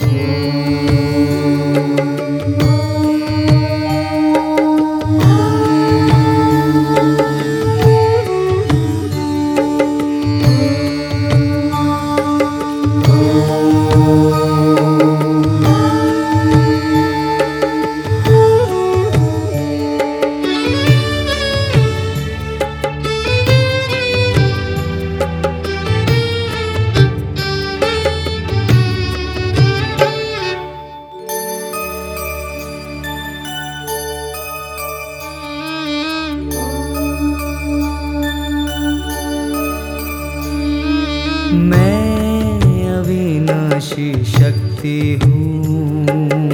मैं अविनाशी शक्ति हूँ,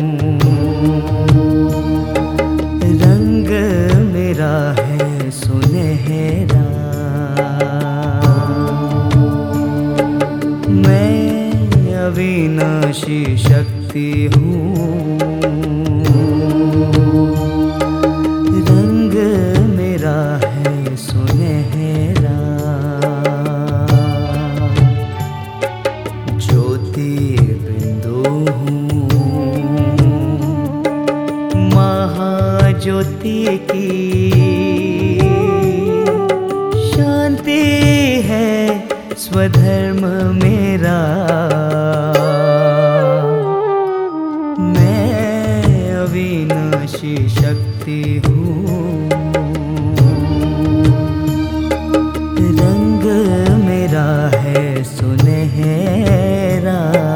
रंग मेरा है सुनहरा। मैं अविनाशी शक्ति हूँ, रंग मेरा है सुनहरा। महाज्योति की शांति है स्वधर्म मेरा। मैं अविनाशी शक्ति हूँ, रंग मेरा है सुनहरा।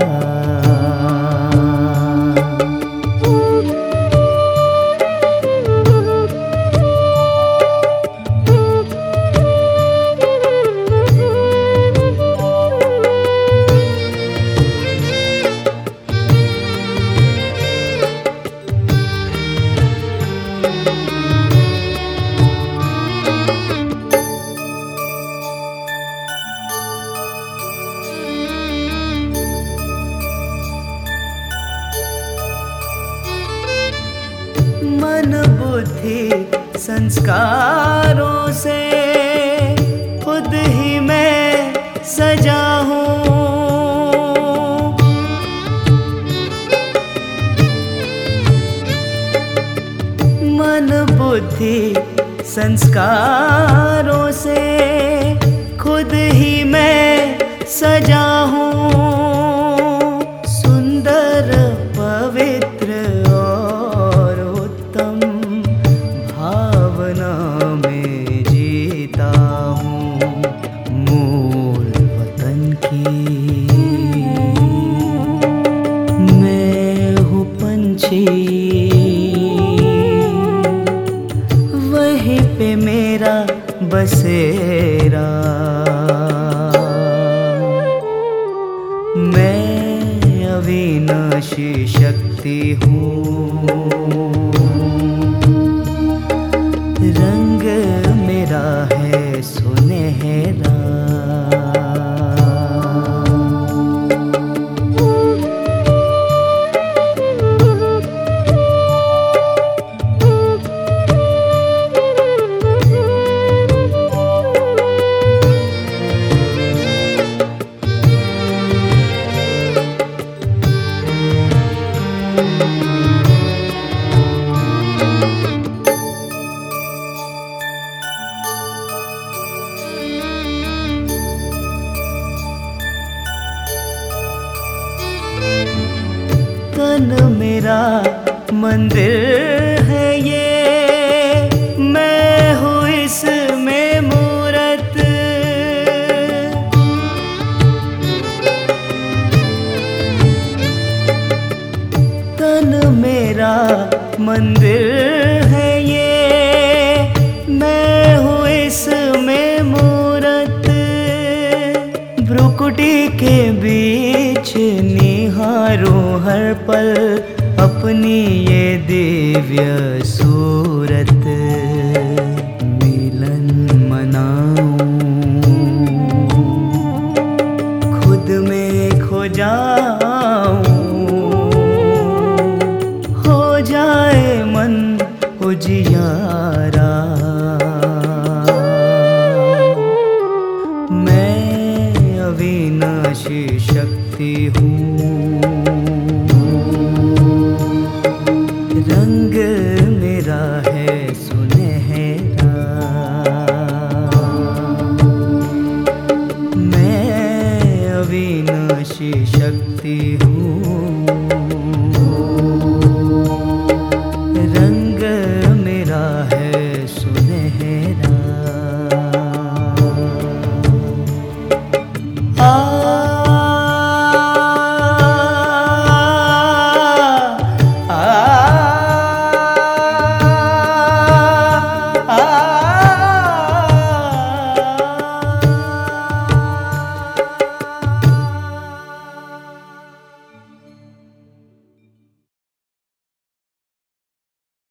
मन बुद्धि संस्कारों से खुद ही मैं सजा हूँ। मन बुद्धि संस्कारों से खुद ही मैं सजा हूँ। सुंदर पवित्र में जीता हूँ, मूल वतन की मैं हूँ पंछी। वहीं पे मेरा बसेरा। मैं अविनाशी शक्ति हूँ, रंग मेरा है सुनहरा। तन मेरा मंदिर है ये, मैं हूँ इसमें मूरत। तन मेरा मंदिर है ये, मैं हूँ इसमें मूरत। भ्रुकुटी के बीच निहारूं हर पल अपनी ये दिव्य सूरत। मिलन मनाऊं, खुद में खो जाऊं, हो जाए मन उजियारा। मैं अविनाशी शक्ति हूँ, साक्षी शक्ति हूँ।